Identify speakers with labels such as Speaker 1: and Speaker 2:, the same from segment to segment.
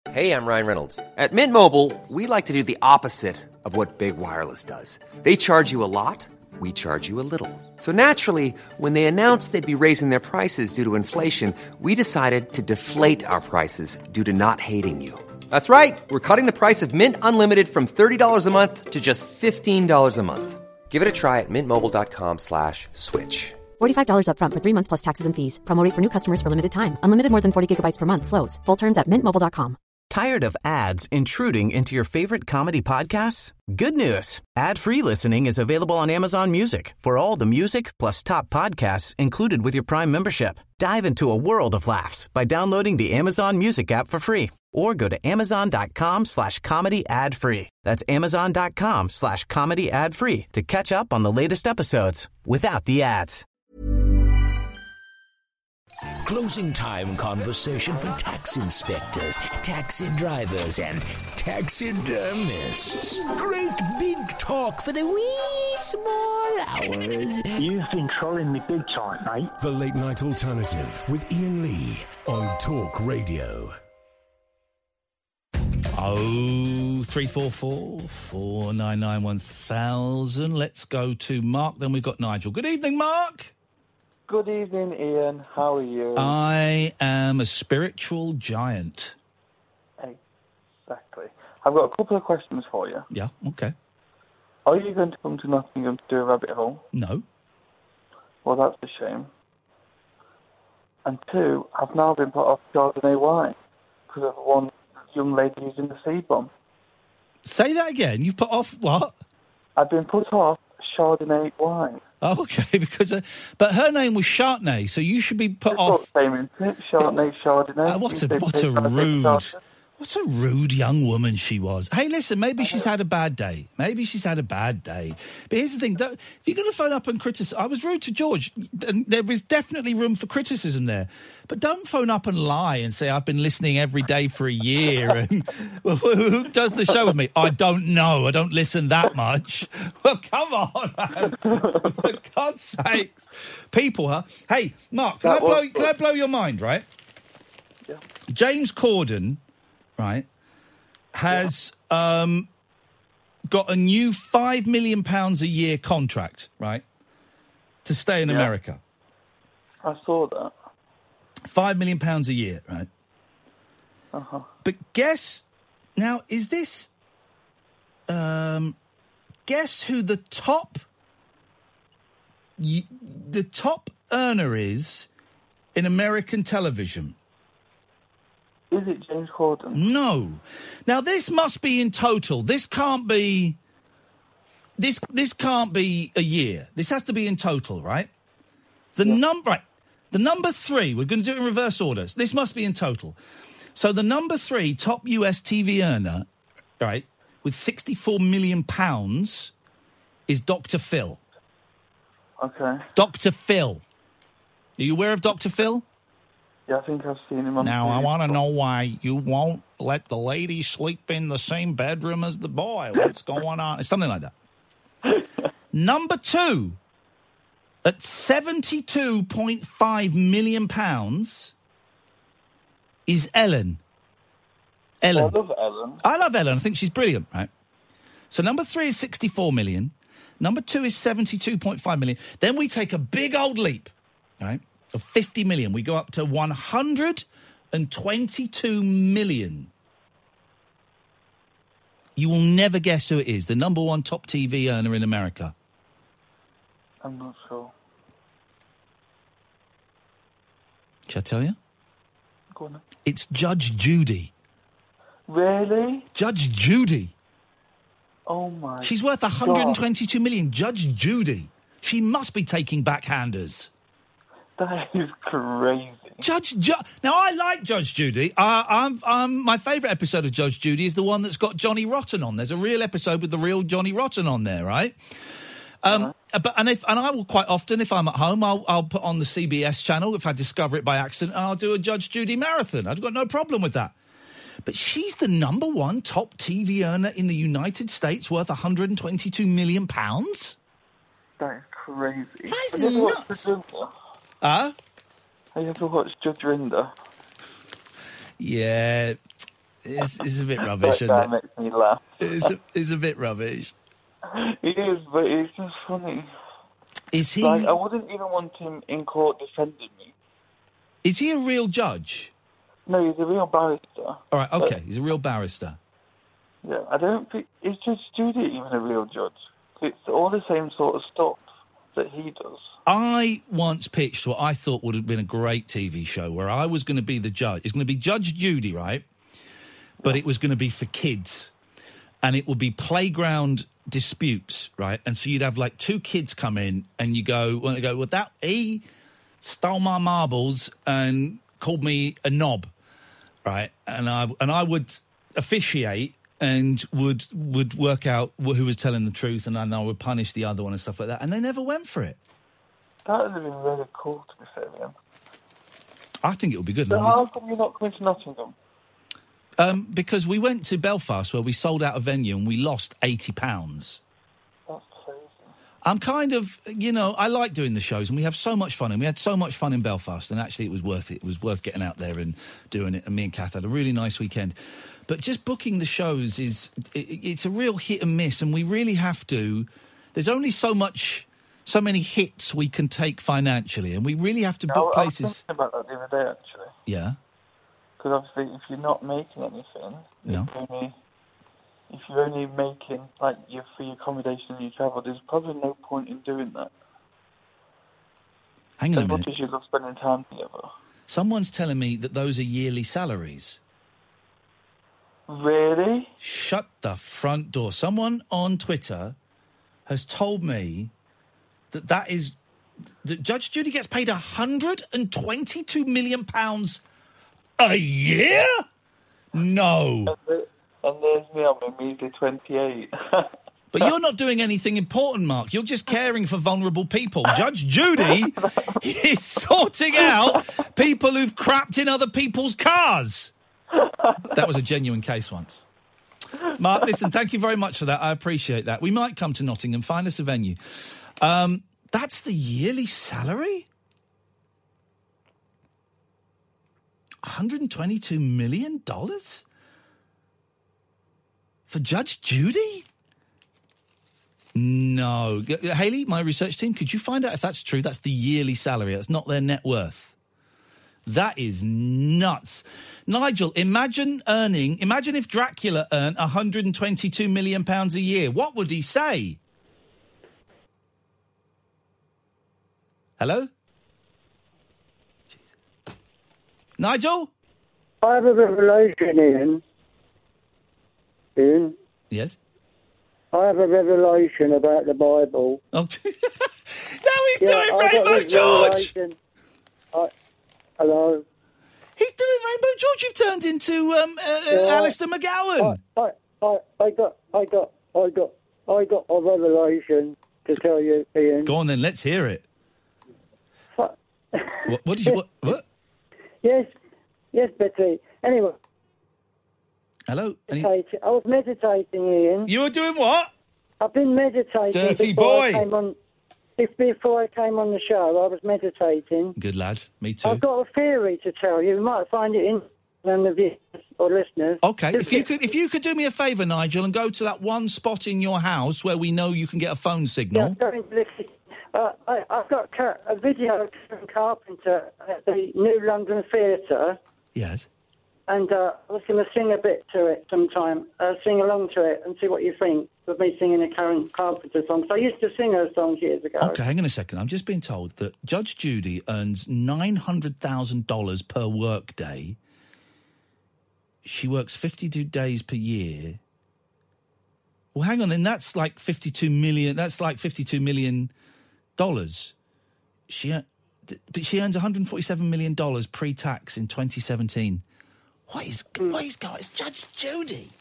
Speaker 1: Hey, I'm Ryan Reynolds. At Mint Mobile, we like to do the opposite of what Big Wireless does. They charge you a lot, we charge you a little. So naturally, when they announced they'd be raising their prices due to inflation, we decided to deflate our prices due to not hating you. That's right. We're cutting the price of Mint Unlimited from $30 a month to just $15 a month. Give it a try at mintmobile.com/switch.
Speaker 2: $45 up front for 3 months plus taxes and fees. Promo rate for new customers for limited time. Unlimited more than 40 gigabytes per month. Slows full terms at mintmobile.com.
Speaker 3: Tired of ads intruding into your favorite comedy podcasts? Good news. Ad-free listening is available on Amazon Music for all the music plus top podcasts included with your Prime membership. Dive into a world of laughs by downloading the Amazon Music app for free or go to amazon.com/comedy ad-free. That's amazon.com/comedy ad-free to catch up on the latest episodes without the ads.
Speaker 4: Closing time conversation for tax inspectors, taxi drivers, and taxidermists. Great big talk for the wee small hours.
Speaker 5: You've been trolling me big time, mate.
Speaker 6: The Late Night Alternative with Ian Lee on Talk Radio.
Speaker 7: 0344 499 1000. Let's go to Mark, then we've got Nigel. Good evening, Mark.
Speaker 8: Good evening, Ian. How are you?
Speaker 7: I am a spiritual giant.
Speaker 8: Exactly. I've got a couple of questions for you.
Speaker 7: Yeah, okay.
Speaker 8: Are you going to come to Nottingham to do a rabbit hole?
Speaker 7: No.
Speaker 8: Well, that's a shame. And two, I've now been put off Chardonnay wine because of one young lady using the C-bomb.
Speaker 7: Say that again. You've put off what?
Speaker 8: I've been put off Chardonnay wine.
Speaker 7: Oh, okay, because but her name was Chardonnay, so you should be put off.
Speaker 8: Same, isn't it? Chardonnay.
Speaker 7: What a rude young woman she was. Hey, listen, maybe she's had a bad day. But here's the thing: if you're going to phone up and criticise, I was rude to George, and there was definitely room for criticism there. But don't phone up and lie and say I've been listening every day for a year. And well, who does the show with me? I don't know. I don't listen that much. Well, come on, man. For God's sakes, people, huh? Hey, Mark, can I blow your mind? Right?
Speaker 8: Yeah.
Speaker 7: James Corden. Right, has got a new £5 million a year contract, right, to stay in America.
Speaker 8: I saw that.
Speaker 7: £5 million a year, right?
Speaker 8: Uh-huh.
Speaker 7: But guess, now, is this, guess who the top earner is in American television?
Speaker 8: Is it James Corden?
Speaker 7: No. Now, this must be in total. This can't be a year. This has to be in total, right? The number 3, we're going to do it in reverse order. So this must be in total. So the number 3 top US TV earner, right, with £64 million is Dr. Phil.
Speaker 8: Okay.
Speaker 7: Dr. Phil. Are you aware of Dr. Phil?
Speaker 8: Yeah, I think I've seen him on
Speaker 7: Now,
Speaker 8: TV.
Speaker 7: I want to know why you won't let the lady sleep in the same bedroom as the boy. What's going on? It's something like that. Number 2, at £72.5 million, is Ellen.
Speaker 8: I love Ellen.
Speaker 7: I love Ellen. I think she's brilliant, right? So number 3 is 64 million. Number 2 is 72.5 million. Then we take a big old leap, right? Of 50 million. We go up to 122 million. You will never guess who it is. The number 1 top TV earner in America.
Speaker 8: I'm not sure.
Speaker 7: Shall I tell you?
Speaker 8: Go on.
Speaker 7: It's Judge Judy.
Speaker 8: Really?
Speaker 7: Judge Judy.
Speaker 8: Oh, my
Speaker 7: She's worth 122 million. Judge Judy. She must be taking backhanders.
Speaker 8: That is crazy.
Speaker 7: Now, I like Judge Judy. My favourite episode of Judge Judy is the one that's got Johnny Rotten on. There's a real episode with the real Johnny Rotten on there, right? I will quite often, if I'm at home, I'll put on the CBS channel if I discover it by accident, and I'll do a Judge Judy marathon. I've got no problem with that. But she's the number 1 top TV earner in the United States, worth £122 million.
Speaker 8: That is crazy.
Speaker 7: That is nuts.
Speaker 8: Have you ever watched Judge Rinder?
Speaker 7: Yeah. It's a bit rubbish, isn't
Speaker 8: that
Speaker 7: it?
Speaker 8: makes me laugh.
Speaker 7: It's a bit rubbish.
Speaker 8: It is, but it's just funny.
Speaker 7: Is he?
Speaker 8: Like, I wouldn't even want him in court defending me.
Speaker 7: Is he a real judge?
Speaker 8: No, he's a real barrister.
Speaker 7: All right, okay, he's a real barrister.
Speaker 8: Yeah, I don't think... Is Judge Judy even a real judge? It's all the same sort of stuff that he does.
Speaker 7: I once pitched what I thought would have been a great TV show where I was going to be the judge. It's going to be Judge Judy, right? But it was going to be for kids. And it would be playground disputes, right? And so you'd have like two kids come in and you go, well, that he stole my marbles and called me a knob, right? And I would officiate and would work out who was telling the truth, and then I would punish the other one and stuff like that. And they never went for it.
Speaker 8: That would have been really cool, to be fair, Ian.
Speaker 7: I think it would be good.
Speaker 8: So how come you're not coming to Nottingham?
Speaker 7: Because we went to Belfast where we sold out a venue and we lost £80.
Speaker 8: That's crazy.
Speaker 7: I'm kind of, I like doing the shows and we have so much fun, and we had so much fun in Belfast, and actually it was worth it. It was worth getting out there and doing it, and me and Kath had a really nice weekend. But just booking the shows it's a real hit and miss, and we really have to, there's only so many hits we can take financially, and we really have to book places.
Speaker 8: I was thinking about that the other day, actually.
Speaker 7: Yeah.
Speaker 8: Because obviously if you're not making anything,
Speaker 7: No.
Speaker 8: If you're only making, like, for your accommodation and your travel, there's probably no point in doing that.
Speaker 7: Hang on a
Speaker 8: minute. As much as you love spending time together.
Speaker 7: Someone's telling me that those are yearly salaries.
Speaker 8: Really?
Speaker 7: Shut the front door. Someone on Twitter has told me that Judge Judy gets paid £122 million a year? No.
Speaker 8: And there's me, I'm a measly 28.
Speaker 7: But you're not doing anything important, Mark. You're just caring for vulnerable people. Judge Judy is sorting out people who've crapped in other people's cars. That was a genuine case once. Mark, listen, thank you very much for that. I appreciate that. We might come to Nottingham, find us a venue. That's the yearly salary? $122 million? For Judge Judy? No. Hayley, my research team, could you find out if that's true? That's the yearly salary. That's not their net worth. That is nuts. Nigel, imagine if Dracula earned £122 million a year. What would he say? Hello? Jesus. Nigel?
Speaker 9: I have a revelation, Ian.
Speaker 7: Yes?
Speaker 9: I have a revelation about the Bible.
Speaker 7: Oh, now he's doing Rainbow George!
Speaker 9: Hello?
Speaker 7: He's doing Rainbow George. You've turned into Alistair McGowan.
Speaker 9: I got a revelation to tell you, Ian.
Speaker 7: Go on then, let's hear it. What did you... What?
Speaker 9: Yes, Betty. Anyway.
Speaker 7: Hello?
Speaker 9: I was meditating, Ian.
Speaker 7: You were doing what?
Speaker 9: I've been meditating.
Speaker 7: Dirty boy.
Speaker 9: Before I came on the show, I was meditating.
Speaker 7: Good lad. Me too.
Speaker 9: I've got a theory to tell you. You might find it interesting on the viewers or listeners.
Speaker 7: Okay, if you could do me a favour, Nigel, and go to that one spot in your house where we know you can get a phone signal.
Speaker 9: Yeah, I've got a video of Karen Carpenter at the New London Theatre.
Speaker 7: Yes.
Speaker 9: And I was going to sing a bit to it sometime, sing along to it and see what you think of me singing a Karen Carpenter song. So I used to sing her songs years ago.
Speaker 7: Okay, hang on a second. I'm just being told that Judge Judy earns $900,000 per work day. She works 52 days per year. Well, hang on, then that's like $52 million. That's like $52 million. She earns $147 million pre-tax in 2017. What is going? It's Judge Judy.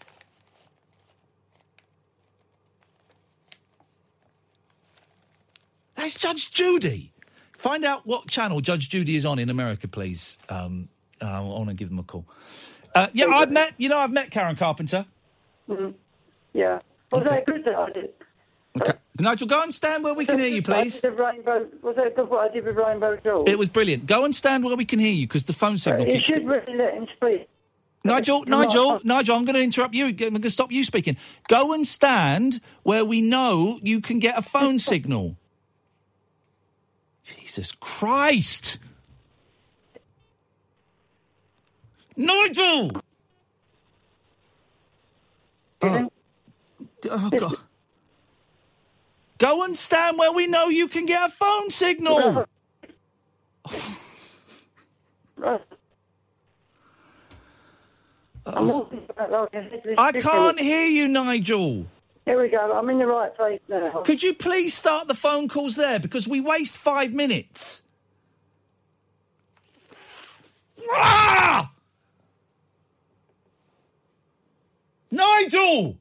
Speaker 7: That's Judge Judy. Find out what channel Judge Judy is on in America, please. I want to give them a call. I've met Karen Carpenter.
Speaker 9: Mm-hmm. Yeah. Was that good that I did?
Speaker 7: Okay. Nigel, go and stand where we can hear you, please.
Speaker 9: Was that good what I did with Rainbow George?
Speaker 7: It was brilliant. Go and stand where we can hear you, because the phone signal
Speaker 9: You should really let him speak.
Speaker 7: Nigel, I'm going to interrupt you. I'm going to stop you speaking. Go and stand where we know you can get a phone signal. Jesus Christ! Nigel! Oh, God. Go and stand where we know you can get a phone signal. I can't hear you, Nigel.
Speaker 9: Here we go. I'm in the right place now.
Speaker 7: Could you please start the phone calls there? Because we waste 5 minutes. Ah! Nigel!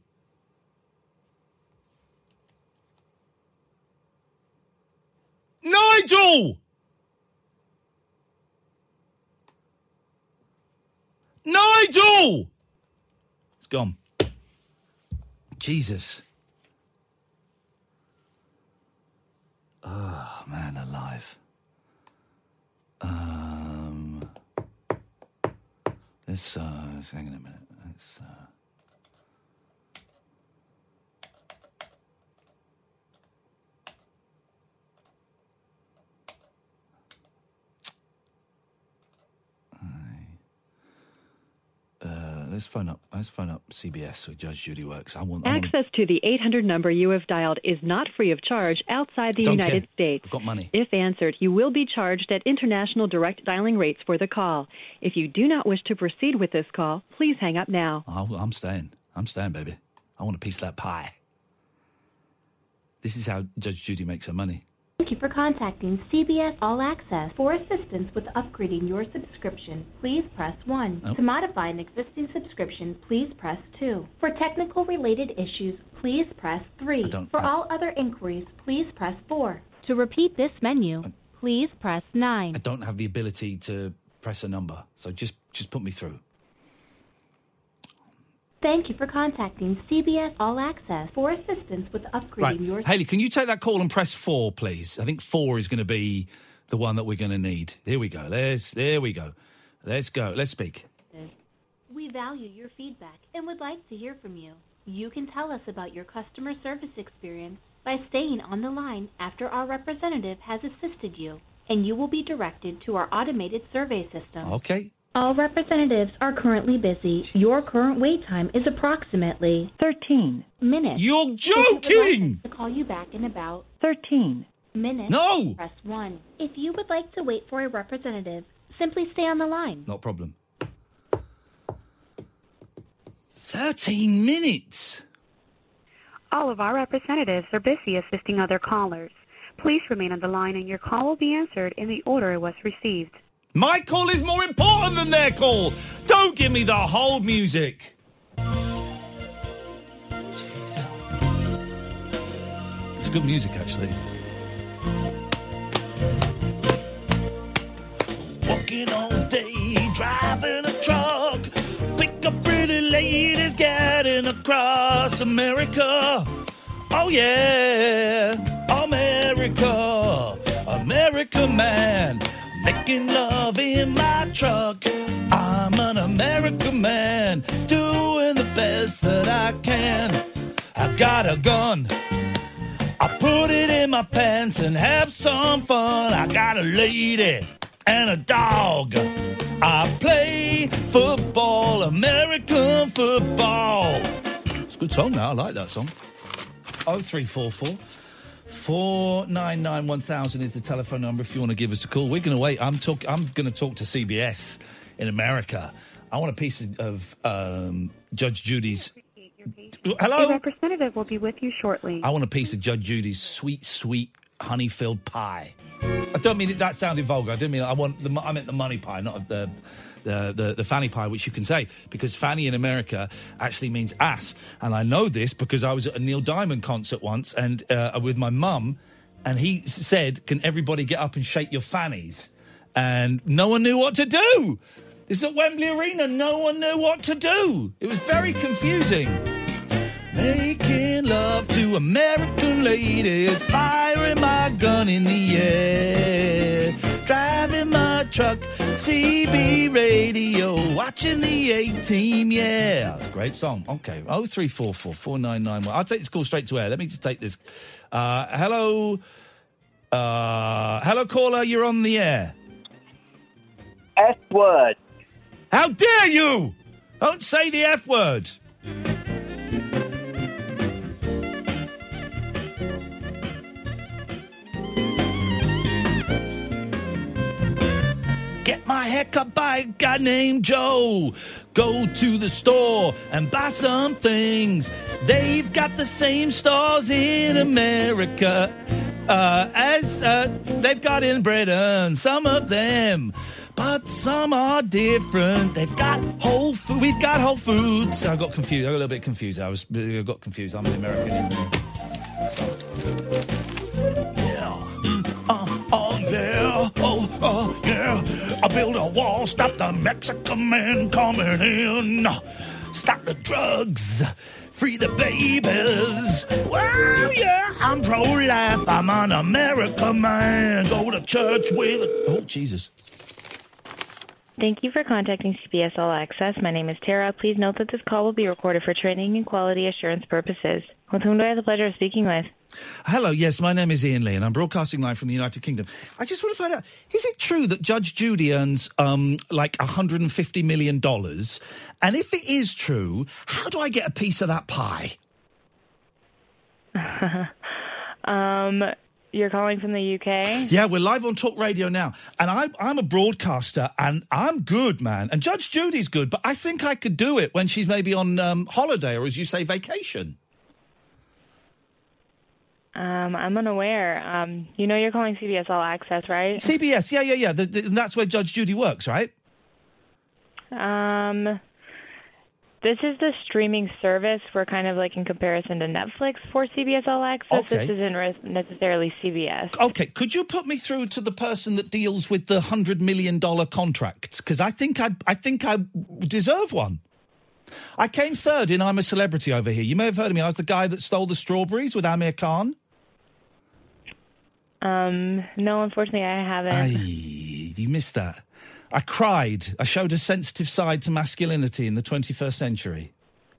Speaker 7: Nigel! Nigel! It's gone. Jesus. Oh, man, alive. Let's hang on a minute. Let's, Let's phone up CBS where Judge Judy works.
Speaker 10: Access to the 800 number you have dialed is not free of charge outside the United States.
Speaker 7: I've got money.
Speaker 10: If answered, you will be charged at international direct dialing rates for the call. If you do not wish to proceed with this call, please hang up now.
Speaker 7: I'm staying. I'm staying, baby. I want a piece of that pie. This is how Judge Judy makes her money.
Speaker 11: Thank you for contacting CBS All Access. For assistance with upgrading your subscription, please press 1.
Speaker 7: Oh.
Speaker 11: To modify an existing subscription, please press 2. For technical related issues, please press 3. For all other inquiries, please press 4. To repeat this menu, please press 9.
Speaker 7: I don't have the ability to press a number, so just put me through.
Speaker 11: Thank you for contacting CBS All Access. For assistance with upgrading your...
Speaker 7: Hayley, can you take that call and press 4, please? I think 4 is going to be the one that we're going to need. Here we go. There we go. Let's go. Let's speak.
Speaker 11: We value your feedback and would like to hear from you. You can tell us about your customer service experience by staying on the line after our representative has assisted you, and you will be directed to our automated survey system.
Speaker 7: Okay.
Speaker 11: All representatives are currently busy. Your current wait time is approximately 13 minutes.
Speaker 7: You're joking!
Speaker 11: To call you back in about
Speaker 10: 13
Speaker 11: minutes.
Speaker 7: No!
Speaker 11: Press 1. If you would like to wait for a representative, simply stay on the line.
Speaker 7: Not a problem. 13 minutes?
Speaker 12: All of our representatives are busy assisting other callers. Please remain on the line and your call will be answered in the order it was received.
Speaker 7: My call is more important than their call. Don't give me the hold music. Jeez. It's good music, actually. Walking all day, driving a truck. Pick up pretty ladies, getting across America. Oh, yeah. America. America, man. Making love in my truck. I'm an American man, doing the best that I can. I got a gun, I put it in my pants and have some fun. I got a lady and a dog. I play football, American football. It's a good song now, I like that song. 0344 499 1000 is the telephone number if you want to give us a call. We're going to wait. I'm going to talk to CBS in America. I want a piece of Judge Judy's... Hello?
Speaker 12: A representative will be with you shortly.
Speaker 7: I want a piece of Judge Judy's sweet, sweet honey-filled pie. I don't mean that sounded vulgar. I didn't mean I meant the money pie, not the fanny pie, which you can say, because fanny in America actually means ass. And I know this because I was at a Neil Diamond concert once and with my mum, and he said, can everybody get up and shake your fannies? And no one knew what to do. This is at Wembley Arena. No one knew what to do. It was very confusing. Making love to American ladies, firing my gun in the air. driving my truck, CB radio, watching the A-Team, yeah. That's a great song. Okay, 0344 4991. I'll take this call straight to air. Let me just take this. Hello, caller, you're on the air.
Speaker 13: F-word.
Speaker 7: How dare you! Don't say the F-word. Get my hair cut by a guy named Joe. Go to the store and buy some things. They've got the same stores in America as they've got in Britain. Some of them, but some are different. They've got Whole Foods. We've got Whole Foods. I got confused. I got a little bit confused. I got confused. I'm an American in there. Yeah. I build a wall, stop the Mexican man coming in. Stop the drugs, free the babies. Well, yeah, I'm pro-life, I'm an American man. Go to church with oh, Jesus.
Speaker 14: Thank you for contacting CBS All Access. My name is Tara. Please note that this call will be recorded for training and quality assurance purposes. With whom do I have the pleasure of speaking with?
Speaker 7: Hello, yes, my name is Ian Lee, and I'm broadcasting live from the United Kingdom. I just want to find out, is it true that Judge Judy earns, like $150 million? And if it is true, how do I get a piece of that pie?
Speaker 14: You're calling from the UK?
Speaker 7: Yeah, we're live on Talk Radio now. And I'm a broadcaster, and I'm good, man. And Judge Judy's good, but I think I could do it when she's maybe on holiday, or as you say, vacation.
Speaker 14: I'm unaware. You know you're calling CBS All Access, right?
Speaker 7: CBS, yeah. That's where Judge Judy works, right?
Speaker 14: This is the streaming service for kind of like in comparison to Netflix for CBS All Access.
Speaker 7: Okay.
Speaker 14: This isn't necessarily CBS.
Speaker 7: Okay, could you put me through to the person that deals with the $100 million contracts? Because I think I deserve one. I came third in I'm a Celebrity over here. You may have heard of me. I was the guy that stole the strawberries with Amir Khan.
Speaker 14: No, unfortunately, I haven't.
Speaker 7: You missed that. I cried. I showed a sensitive side to masculinity in the 21st century.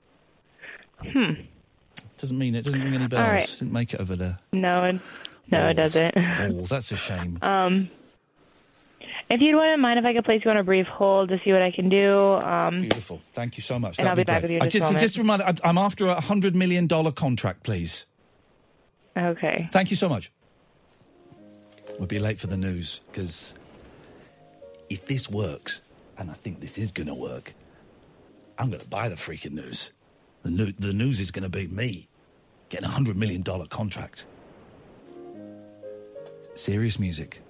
Speaker 7: Doesn't ring any bells.
Speaker 14: All right.
Speaker 7: Didn't make it over there.
Speaker 14: No, it doesn't.
Speaker 7: Balls, that's a shame.
Speaker 14: If you wouldn't mind if I could place you on a brief hold to see what I can do.
Speaker 7: Beautiful. Thank you so much.
Speaker 14: And I'll be back with you in just a moment.
Speaker 7: Just a reminder, I'm after a $100 million contract, please.
Speaker 14: Okay.
Speaker 7: Thank you so much. We'll be late for the news, because if this works, and I think this is going to work, I'm going to buy the freaking news. The news is going to be me getting a $100 million contract. Serious music.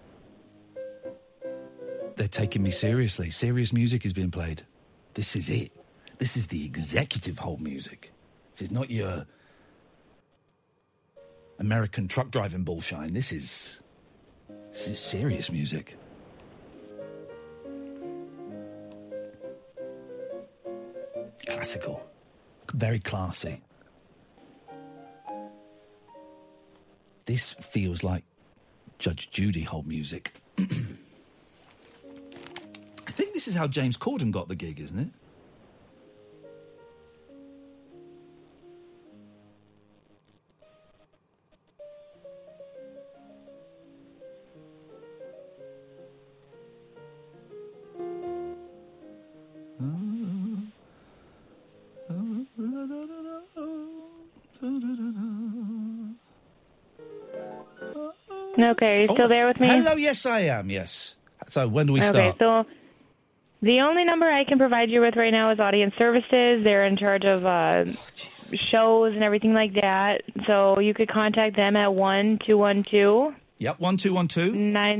Speaker 7: They're taking me seriously. Serious music is being played. This is it. This is the executive hold music. This is not your American truck driving bullshine. This is serious music. Classical. Very classy. This feels like Judge Judy hold music. I think this is how James Corden got the gig, isn't it?
Speaker 14: Okay, are you still there with me?
Speaker 7: Hello, yes, I am, yes. So when do we start?
Speaker 14: Okay, so the only number I can provide you with right now is audience services. They're in charge of shows and everything like that. So you could contact them at 1-212.
Speaker 7: Yep, 1212.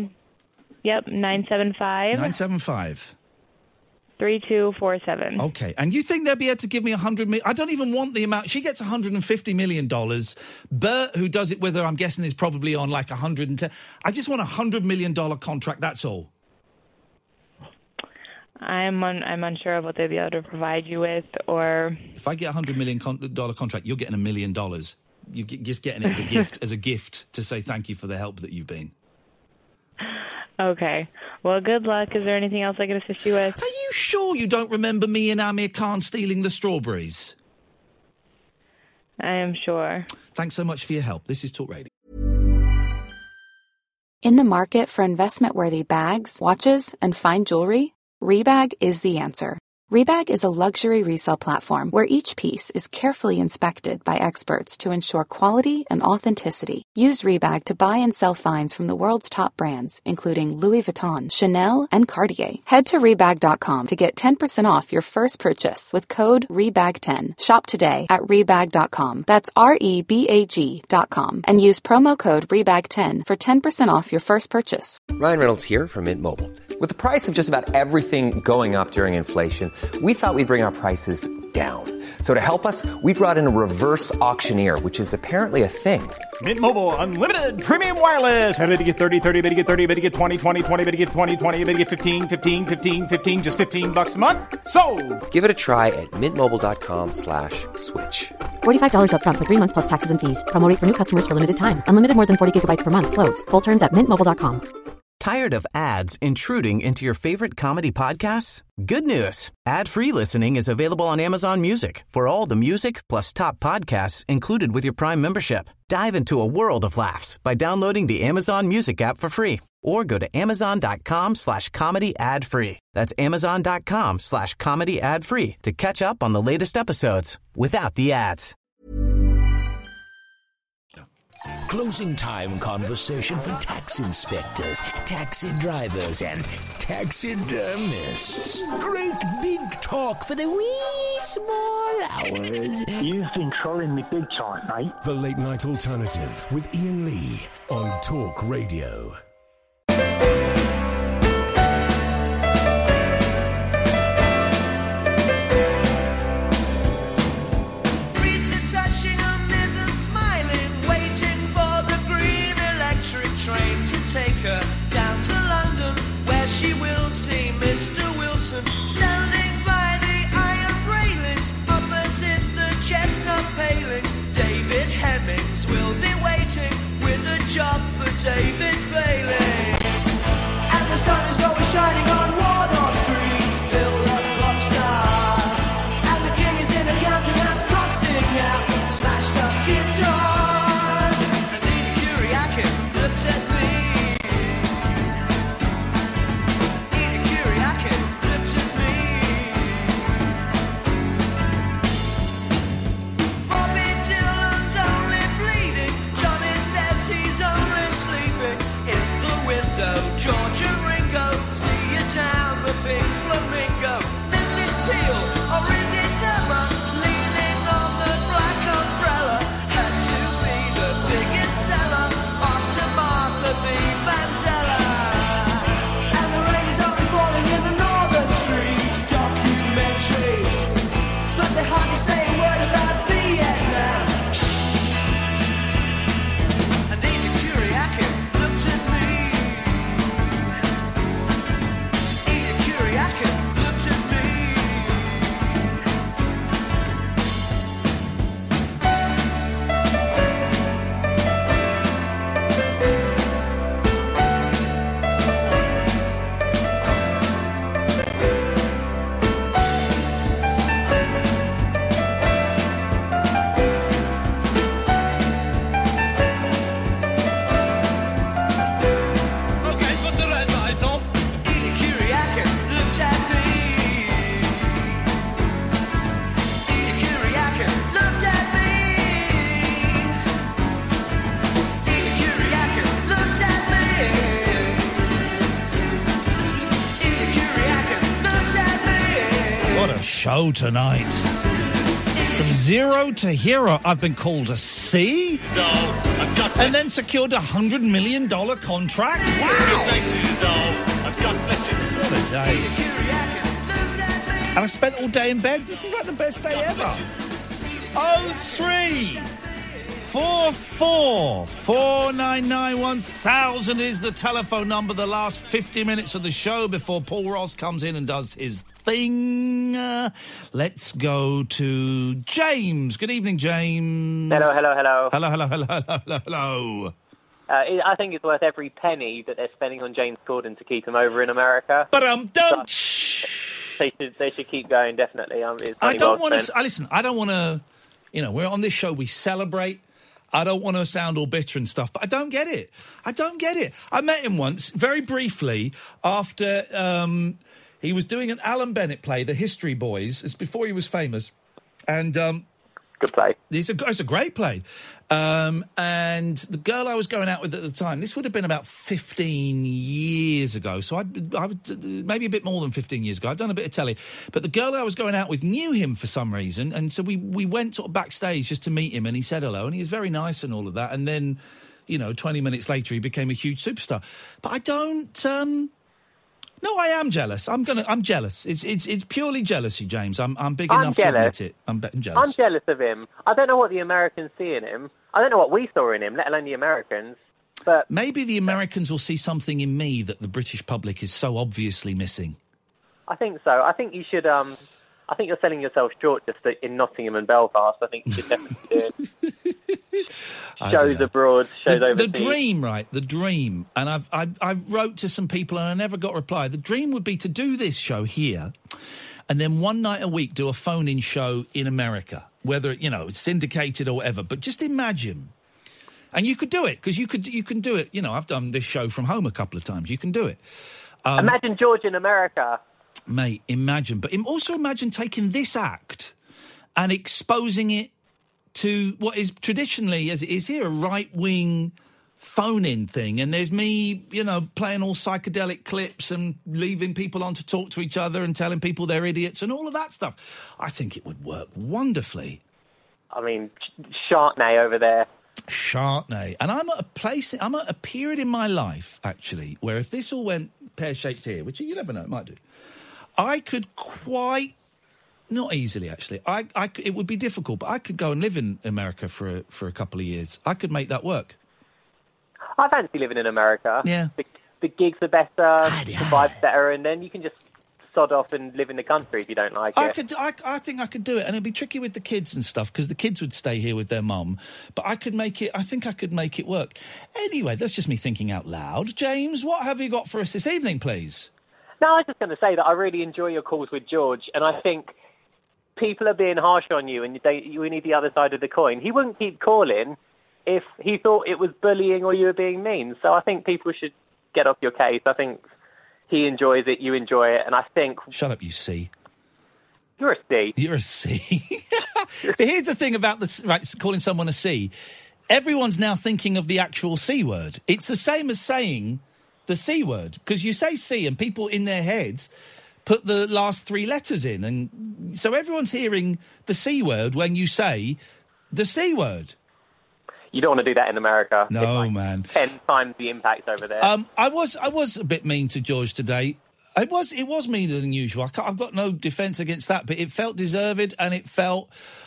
Speaker 14: 975.
Speaker 7: 975.
Speaker 14: 3247.
Speaker 7: Okay, and you think they'll be able to give me $100 million? I don't even want the amount. She gets $150 million. Bert, who does it with her, I'm guessing is probably on like 110. I just want a $100 million contract, that's all.
Speaker 14: I'm unsure of what they'll be able to provide you with, or...
Speaker 7: If I get a $100 million contract, you're getting $1 million. You're just getting it as a gift, to say thank you for the help that you've been.
Speaker 14: Okay. Well, good luck. Is there anything else I can assist you with?
Speaker 7: Are you sure you don't remember me and Amir Khan stealing the strawberries?
Speaker 14: I am sure.
Speaker 7: Thanks so much for your help. This is Talk Radio.
Speaker 13: In the market for investment-worthy bags, watches, and fine jewelry, Rebag is the answer. Rebag is a luxury resale platform where each piece is carefully inspected by experts to ensure quality and authenticity. Use Rebag to buy and sell finds from the world's top brands, including Louis Vuitton, Chanel, and Cartier. Head to Rebag.com to get 10% off your first purchase with code REBAG10. Shop today at Rebag.com. That's REBAG.com. And use promo code REBAG10 for 10% off your first purchase.
Speaker 1: Ryan Reynolds here from Mint Mobile. With the price of just about everything going up during inflation, we thought we'd bring our prices down. So to help us, we brought in a reverse auctioneer, which is apparently a thing.
Speaker 15: Mint Mobile Unlimited Premium Wireless. How to get 30, 30, bit to get 30, bit to get 20, 20, 20, bit to get 20, 20, bit to get 15, 15, 15, 15, just $15 a month? Sold!
Speaker 1: Give it a try at mintmobile.com/switch.
Speaker 2: $45 up front for 3 months plus taxes and fees. Promo rate for new customers for limited time. Unlimited more than 40 gigabytes per month. Slows full terms at mintmobile.com.
Speaker 3: Tired of ads intruding into your favorite comedy podcasts? Good news. Ad-free listening is available on Amazon Music for all the music plus top podcasts included with your Prime membership. Dive into a world of laughs by downloading the Amazon Music app for free or go to amazon.com/comedy ad-free. That's amazon.com/comedy ad-free to catch up on the latest episodes without the ads.
Speaker 4: Closing time conversation for tax inspectors, taxi drivers, and taxidermists. Great big talk for the wee small hours.
Speaker 5: You've been trolling me big time, mate.
Speaker 6: The Late Night Alternative with Ian Lee on Talk Radio.
Speaker 16: Take her down to London, where she will see Mr. Wilson standing by the iron railings opposite the chestnut palings. David Hemmings will be waiting with a job for David Bailey. And the sun is always shining on Wardour Street, filled up pop stars. And the king is in a countenance costing out smashed up guitars. And Lady Kuriakin looked at me. Georgia Ringo, see you down the Pink Flamingo. Mrs. Peel, or is it Emma, leaning on the black umbrella? Had to be the biggest seller after Martha B. Vandella. And the rain is only falling in the northern streets, documentaries, but they hardly say a word about Vietnam. And Edith Kuriakin looked at me.
Speaker 7: Show tonight. From zero to hero, I've been called a C, and then secured $100 million contract. Wow! What a day. And I spent all day in bed. This is like the best day ever. 03 44 499 1000 is the telephone number. The last 50 minutes of the show before Paul Ross comes in and does his thing. Let's go to James. Good evening, James.
Speaker 17: Hello.
Speaker 7: Hello.
Speaker 17: I think it's worth every penny that they're spending on James Corden to keep him over in America.
Speaker 7: But
Speaker 17: they should keep going, definitely.
Speaker 7: I don't want to... Listen, I don't want to... we're on this show, we celebrate. I don't want to sound all bitter and stuff, but I don't get it. I met him once, very briefly, after he was doing an Alan Bennett play, The History Boys. It's before he was famous. And...
Speaker 17: good play.
Speaker 7: It's a great play. And the girl I was going out with at the time, this would have been about 15 years ago. So I maybe a bit more than 15 years ago. I'd done a bit of telly. But the girl I was going out with knew him for some reason. And so we went sort of backstage just to meet him. And he said hello. And he was very nice and all of that. And then, 20 minutes later, he became a huge superstar. But I don't... No, I am jealous. I'm jealous. It's purely jealousy, James. I'm big enough to admit it. I'm jealous.
Speaker 17: I'm jealous of him. I don't know what the Americans see in him. I don't know what we saw in him, let alone the Americans. But
Speaker 7: maybe the Americans will see something in me that the British public is so obviously missing.
Speaker 17: I think so. I think you should. I think you're selling yourself short just in Nottingham and Belfast. I think you should definitely do it. Shows abroad, shows overseas.
Speaker 7: The dream, right? The dream. And I wrote to some people and I never got a reply. The dream would be to do this show here and then one night a week do a phone-in show in America, whether, it's syndicated or whatever. But just imagine. And you could do it, because you can do it. I've done this show from home a couple of times. You can do it.
Speaker 17: Imagine George in America.
Speaker 7: Mate, imagine. But also imagine taking this act and exposing it to what is traditionally, as it is here, a right-wing phone-in thing. And there's me, playing all psychedelic clips and leaving people on to talk to each other and telling people they're idiots and all of that stuff. I think it would work wonderfully.
Speaker 17: I mean, Shartney over there.
Speaker 7: Shartney. And I'm at a period in my life, actually, where if this all went pear-shaped here, which you never know, it might do, I could not easily, actually. It would be difficult, but I could go and live in America for a couple of years. I could make that work.
Speaker 17: I fancy living in America.
Speaker 7: Yeah.
Speaker 17: The gigs are better, the vibe's better, and then you can just sod off and live in the country if you don't like it.
Speaker 7: I think I could do it, and it'd be tricky with the kids and stuff, because the kids would stay here with their mum. But I think I could make it work. Anyway, that's just me thinking out loud. James, what have you got for us this evening, please?
Speaker 17: No, I was just going to say that I really enjoy your calls with George, and I think people are being harsh on you, and you need the other side of the coin. He wouldn't keep calling if he thought it was bullying or you were being mean. So I think people should get off your case. I think he enjoys it, you enjoy it, and I think...
Speaker 7: Shut up, you C.
Speaker 17: You're a C.
Speaker 7: You're a C. But here's the thing about calling someone a C. Everyone's now thinking of the actual C word. It's the same as saying the C word, because you say C and people in their heads put the last three letters in, and so everyone's hearing the C word when you say the C word.
Speaker 17: You don't want to do that in America.
Speaker 7: No, man.
Speaker 17: 10 times the impact over there.
Speaker 7: I was a bit mean to George today. It was meaner than usual. I've got no defence against that, but it felt deserved, and it felt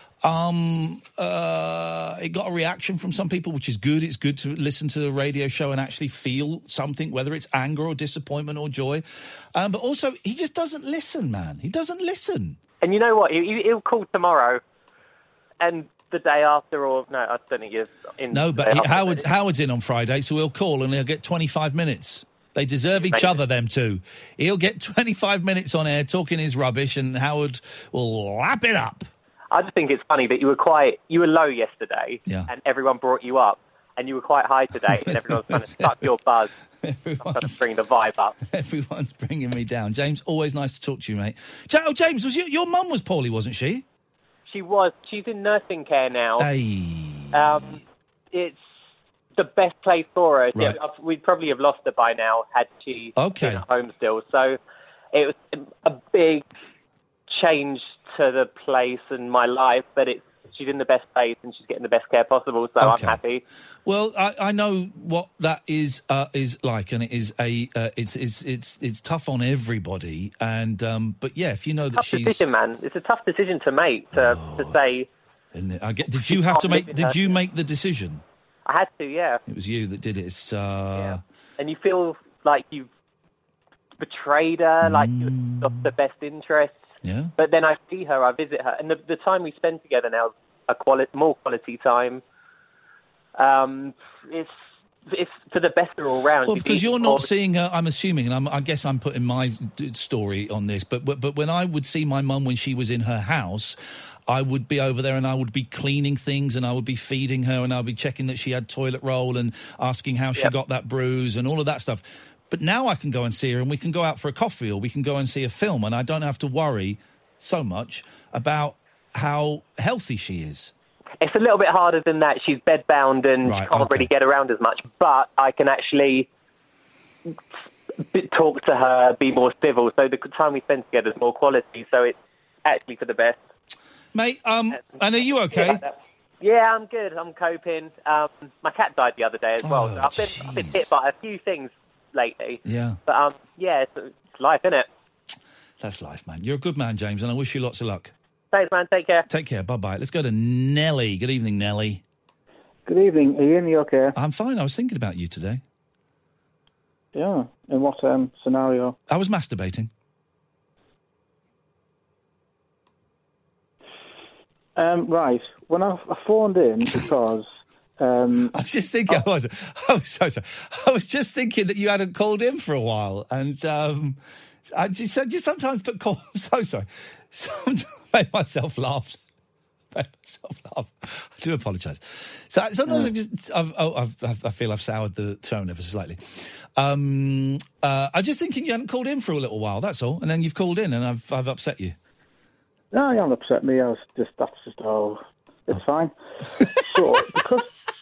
Speaker 7: it got a reaction from some people, which is good. It's good to listen to the radio show and actually feel something, whether it's anger or disappointment or joy. But also, he just doesn't listen, man. He doesn't listen.
Speaker 17: And you know what? He'll call tomorrow, and the day after, or no, I don't think he's in.
Speaker 7: No, but Howard's in on Friday, so he'll call and he'll get 25 minutes. They deserve each other, them two. He'll get 25 minutes on air talking his rubbish, and Howard will lap it up.
Speaker 17: I just think it's funny that you were low yesterday, and everyone brought you up, and you were quite high today, and everyone's trying to suck your buzz. Trying to bring the vibe up.
Speaker 7: Everyone's bringing me down. James, always nice to talk to you, mate. James, was your mum was poorly, wasn't she?
Speaker 17: She was. She's in nursing care now.
Speaker 7: Hey.
Speaker 17: It's the best place for her.
Speaker 7: Right.
Speaker 17: We'd probably have lost her by now had she been at home still. So it was a big change to the place and my life, but she's in the best place and she's getting the best care possible, so I'm happy.
Speaker 7: Well, I know what that is like, and it is it's tough on everybody. And but yeah, if you know that
Speaker 17: she's decision, man, it's a tough decision to make to say.
Speaker 7: Did you have to make? Did you make the decision?
Speaker 17: I had to, yeah.
Speaker 7: It was you that did it.
Speaker 17: Yeah. And you feel like you've betrayed her, like you've got the best interests.
Speaker 7: Yeah.
Speaker 17: But then I see her, I visit her, and the time we spend together now is more quality time. it's for the better all round.
Speaker 7: Well, because you're not seeing her, I'm assuming, and I guess I'm putting my story on this, but when I would see my mum when she was in her house, I would be over there and I would be cleaning things and I would be feeding her and I would be checking that she had toilet roll and asking how she got that bruise and all of that stuff. But now I can go and see her and we can go out for a coffee or we can go and see a film and I don't have to worry so much about how healthy she is.
Speaker 17: It's a little bit harder than that. She's bedbound and she can't really get around as much. But I can actually talk to her, be more civil. So the time we spend together is more quality. So it's actually for the best.
Speaker 7: Mate, and are you okay?
Speaker 17: Yeah, I'm good. I'm coping. My cat died the other day as well. So I've been hit by a few things lately.
Speaker 7: Yeah.
Speaker 17: But, it's life, isn't it?
Speaker 7: That's life, man. You're a good man, James, and I wish you lots of luck.
Speaker 17: Thanks, man. Take care.
Speaker 7: Take care. Bye-bye. Let's go to Nellie. Good evening, Nellie.
Speaker 18: Good evening. Ian, you okay?
Speaker 7: I'm fine. I was thinking about you today.
Speaker 18: Yeah. In what scenario?
Speaker 7: I was masturbating.
Speaker 18: Right. When I phoned in because...
Speaker 7: I was just thinking... I was so sorry. I was just thinking that you hadn't called in for a while, and I just sometimes put call. I'm so sorry. Sometimes I made myself laugh. I do apologise. So sometimes I feel I've soured the tone ever so slightly. I'm just thinking you hadn't called in for a little while. That's all, and then you've called in, and I've upset you.
Speaker 18: No, you haven't upset me. That's just all. It's fine. So because.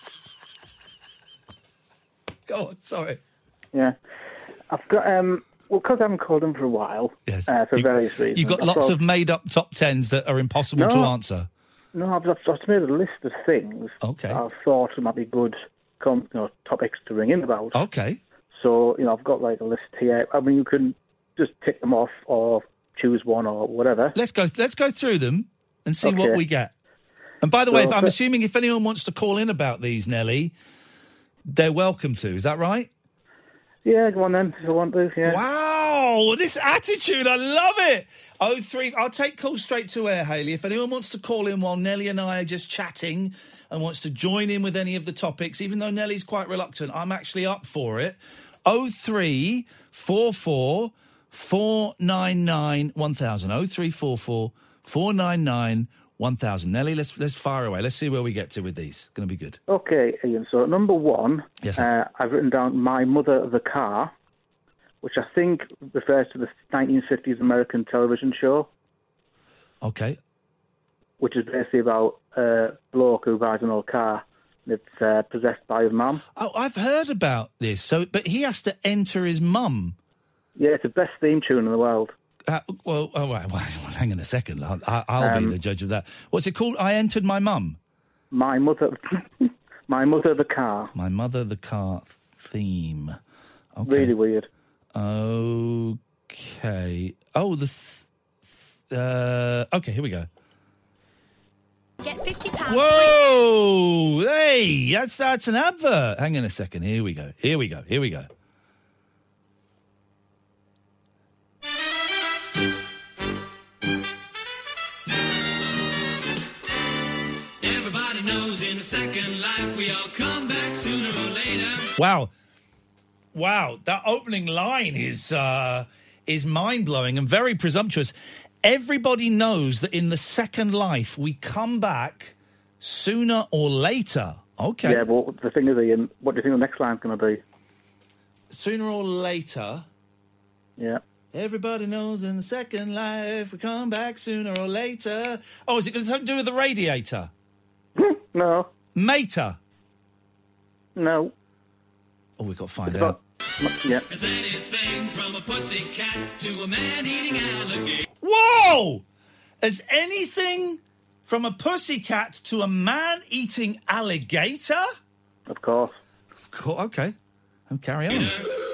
Speaker 7: Go on, sorry.
Speaker 18: Yeah. I've got, because I haven't called in for a while,
Speaker 7: yes.
Speaker 18: For various reasons.
Speaker 7: You've got lots of made-up top tens that are impossible to answer.
Speaker 18: No, I've made a list of things I thought might be good topics to ring in about.
Speaker 7: Okay.
Speaker 18: So, I've got like a list here. I mean, you can just tick them off or choose one or whatever.
Speaker 7: Let's go through them and see what we get. And by the way, I'm assuming if anyone wants to call in about these, Nellie, they're welcome to. Is that right?
Speaker 18: Yeah, go on then, if you want to, yeah.
Speaker 7: Wow, this attitude, I love it. 03, I'll take calls straight to air, Hayley. If anyone wants to call in while Nellie and I are just chatting and wants to join in with any of the topics, even though Nellie's quite reluctant, I'm actually up for it. 0344 499 1000. 0344 499 1000. Nellie, let's fire away. Let's see where we get to with these. Going to be good.
Speaker 18: Okay, Ian. So number one,
Speaker 7: yes,
Speaker 18: I've written down My Mother the Car, which I think refers to the 1950s American television show.
Speaker 7: Okay.
Speaker 18: Which is basically about a bloke who buys an old car that's possessed by his mum.
Speaker 7: Oh, I've heard about this. But he has to enter his mum.
Speaker 18: Yeah, it's the best theme tune in the world.
Speaker 7: Well, hang on a second. I'll be the judge of that. What's it called? I Entered My Mum.
Speaker 18: My Mother the Car.
Speaker 7: My Mother the Car theme. Okay.
Speaker 18: Really weird.
Speaker 7: Okay. Oh, okay, here we go.
Speaker 19: Get £50.
Speaker 7: Whoa! Hey, that's an advert. Hang on a second. Here we go.
Speaker 16: Everybody knows in a second life we all come back sooner or later.
Speaker 7: Wow, that opening line is mind-blowing and very presumptuous. Everybody knows that in the second life we come back sooner or later. Okay.
Speaker 18: Yeah, well, the thing is, Ian, what do you think the next line's going to be?
Speaker 7: Sooner or later.
Speaker 18: Yeah.
Speaker 7: Everybody knows in the second life we come back sooner or later. Oh, is it got something to do with the radiator?
Speaker 18: No.
Speaker 7: Mater?
Speaker 18: No.
Speaker 7: Oh, we've got to find out.
Speaker 18: Yeah.
Speaker 16: Is anything from a pussycat to a man-eating alligator?
Speaker 7: Whoa! Is anything from a pussycat to a man-eating alligator?
Speaker 18: Of course.
Speaker 7: Okay. And carry on.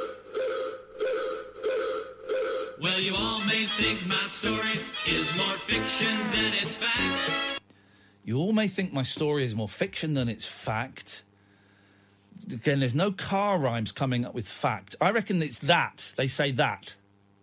Speaker 16: Well, you all may think my story is more fiction than it's fact.
Speaker 7: You all may think my story is more fiction than it's fact. Again, there's no car rhymes coming up with fact. I reckon it's that. They say that.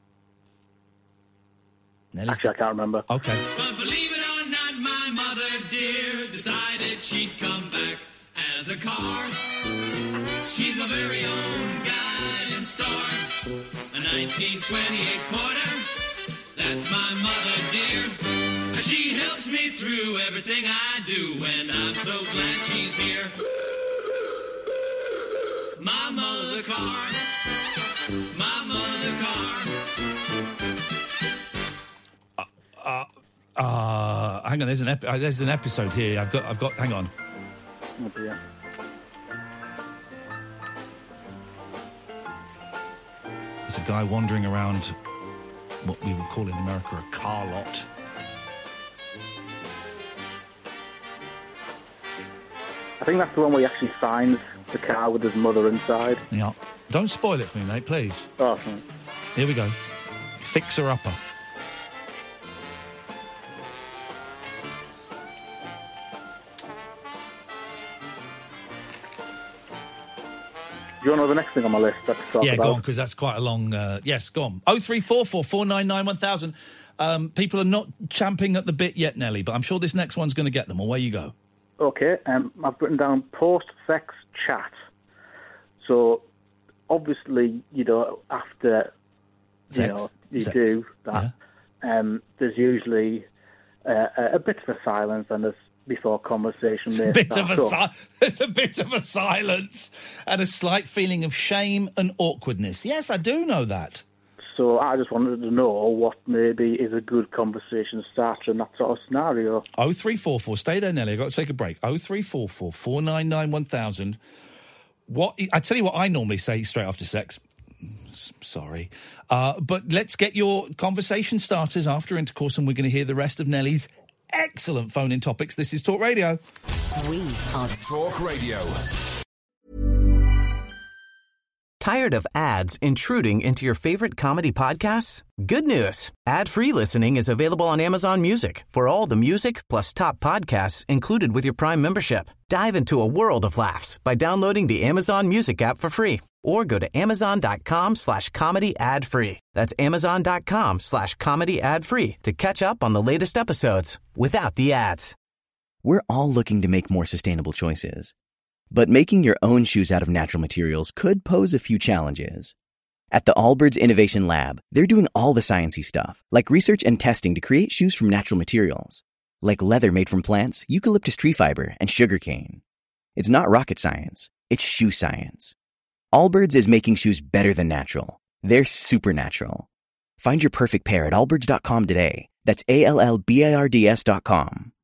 Speaker 18: Actually, I can't remember.
Speaker 7: Okay.
Speaker 16: But believe it or not, my mother dear decided she'd come back has a car. She's my very own guiding star. A 1928 Porter, that's my mother dear. She helps me through everything I do, and I'm so glad she's here. My mother car, my mother car.
Speaker 7: Hang on, there's an episode here. I've got. Hang on.
Speaker 18: Oh dear.
Speaker 7: There's a guy wandering around what we would call in America a car lot.
Speaker 18: I think that's the one where he actually finds the car with his mother inside.
Speaker 7: Yeah. Don't spoil it for me, mate, please.
Speaker 18: Oh, okay.
Speaker 7: Here we go. Fixer-upper.
Speaker 18: Do you want to know the next thing on my list?
Speaker 7: Yeah, go on, because that's quite a long... yes, go on. 0344 499 1000. People are not champing at the bit yet, Nelly, but I'm sure this next one's going to get them. Away you go.
Speaker 18: Okay, I've written down post-sex chat. So, obviously, after you do that, there's usually a bit of a silence, and there's before conversation may start.
Speaker 7: There's a bit of a silence and a slight feeling of shame and awkwardness. Yes, I do know that.
Speaker 18: So I just wanted to know what maybe is a good conversation starter in that sort of scenario.
Speaker 7: 0344, stay there, Nelly, I've got to take a break. 0344 499 1000. I tell you what I normally say straight after sex. Sorry. But let's get your conversation starters after intercourse, and we're going to hear the rest of Nelly's excellent phone-in topics. This is Talk Radio.
Speaker 20: We are Talk Radio.
Speaker 3: Tired of ads intruding into your favorite comedy podcasts? Good news. Ad-free listening is available on Amazon Music for all the music plus top podcasts included with your Prime membership. Dive into a world of laughs by downloading the Amazon Music app for free or go to amazon.com/comedy ad-free. That's amazon.com/comedy ad-free to catch up on the latest episodes without the ads.
Speaker 21: We're all looking to make more sustainable choices. But making your own shoes out of natural materials could pose a few challenges. At the Allbirds Innovation Lab, they're doing all the sciencey stuff, like research and testing to create shoes from natural materials, like leather made from plants, eucalyptus tree fiber, and sugarcane. It's not rocket science, it's shoe science. Allbirds is making shoes better than natural. They're supernatural. Find your perfect pair at allbirds.com today. That's ALLBARDS.com.